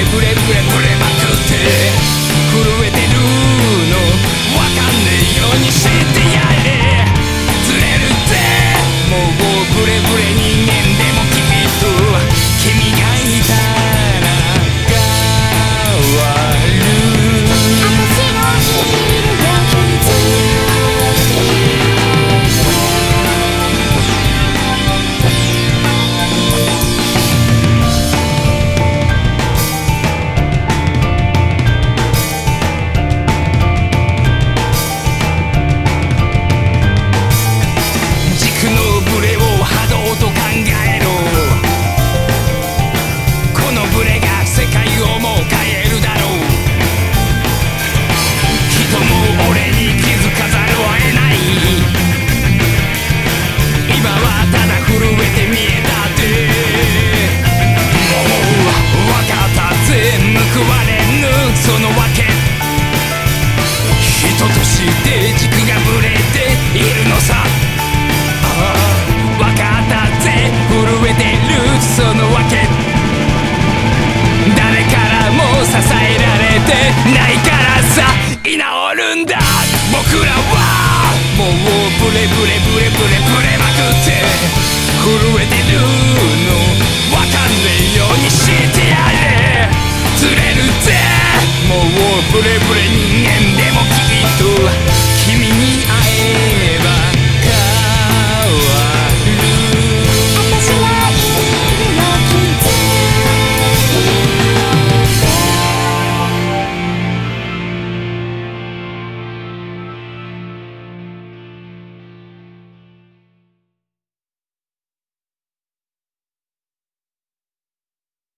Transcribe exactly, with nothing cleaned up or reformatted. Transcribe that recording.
ブレブレブレまくって震えてるのわかんねえようにしてやれ。ずれるってもうブレブレ人間でもきっと君がいたら変わる。 私のヒールが気づいてそのわけ人として軸がぶれているのさ。ああわかったぜ震えてるそのわけ。誰からも支えられてないからさ居直るんだ。僕らはもうブレブレブレブレブレまくって震えてるのわかんねえようにしてやれ。ずれるぜもうブレブレに